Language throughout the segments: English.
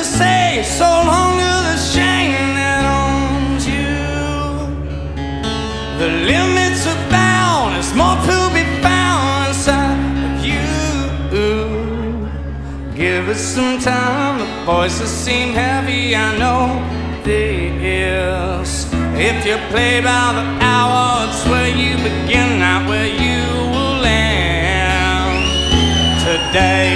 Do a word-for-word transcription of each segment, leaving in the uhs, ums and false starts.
say so long to the shame that owns you. The limits are bound, there's more to be found inside of you. Give us some time, the voices seem heavy, I know this. If you play by the hour, it's where you begin, not where you will end today.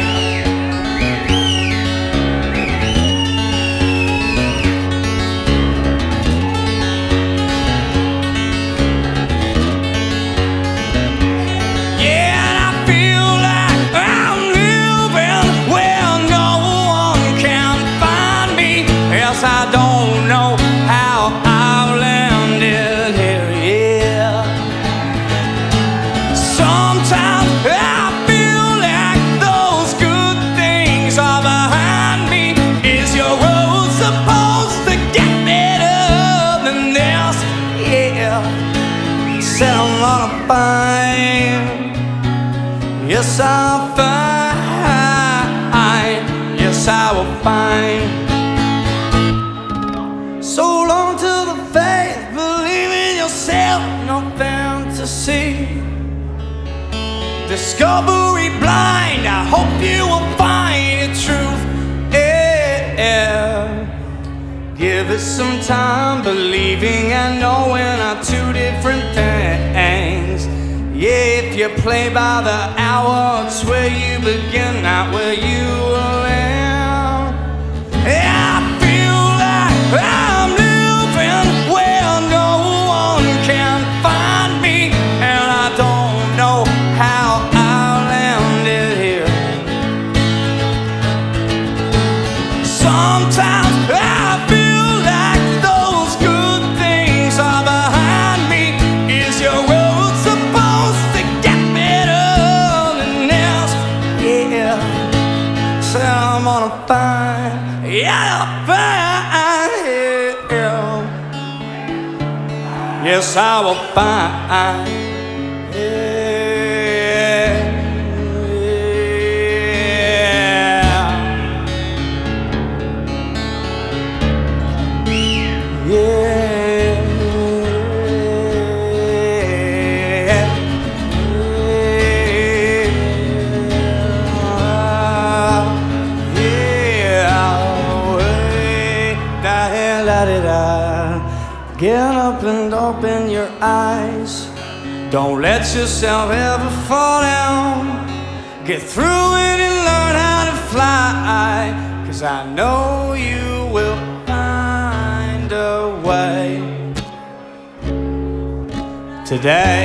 I don't know how I landed here, yeah. Sometimes I feel like those good things are behind me. Is your road supposed to get better than this? Yeah. Said I'm gonna find. Yes, I'll find. Yes, I will find. So long to the faith, believe in yourself, no fantasy. Discovery blind, I hope you will find the truth. Yeah. Give it some time, believing and knowing are two different things. Yeah, if you play by the hour, it's where you begin, not where you will end. Yeah, I feel like I'm living where no one can find me, and I don't know how I landed here. Sometimes I feel like those good things are behind me. Is your road supposed to get better than this? Yeah, so I'm gonna find, yeah, I'll find, yeah. Yes, I will find, yeah, yeah, yeah. Get up and open your eyes. Don't let yourself ever fall down. Get through it and learn how to fly, 'cause I know you will find a way today.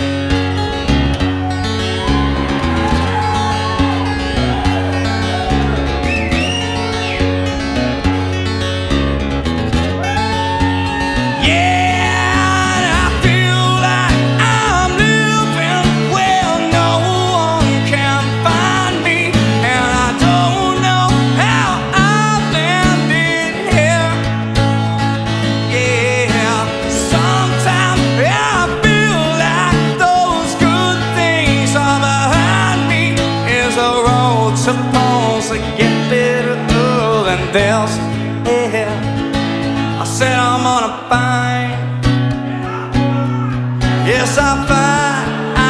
Supposed to get better than this, yeah. I said I'm gonna find. Yes, I find.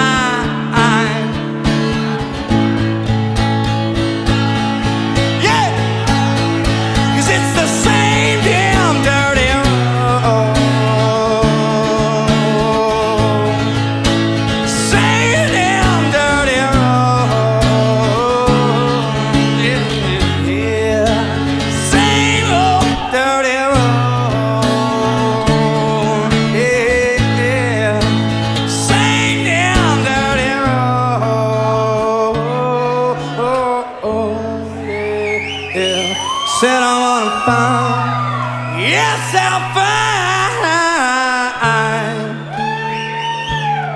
Yeah, 'cause it's the same damn dirty road. Same damn dirty road. Said I wanna find, yes I'll find,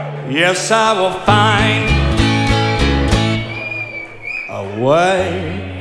yes I will find a way.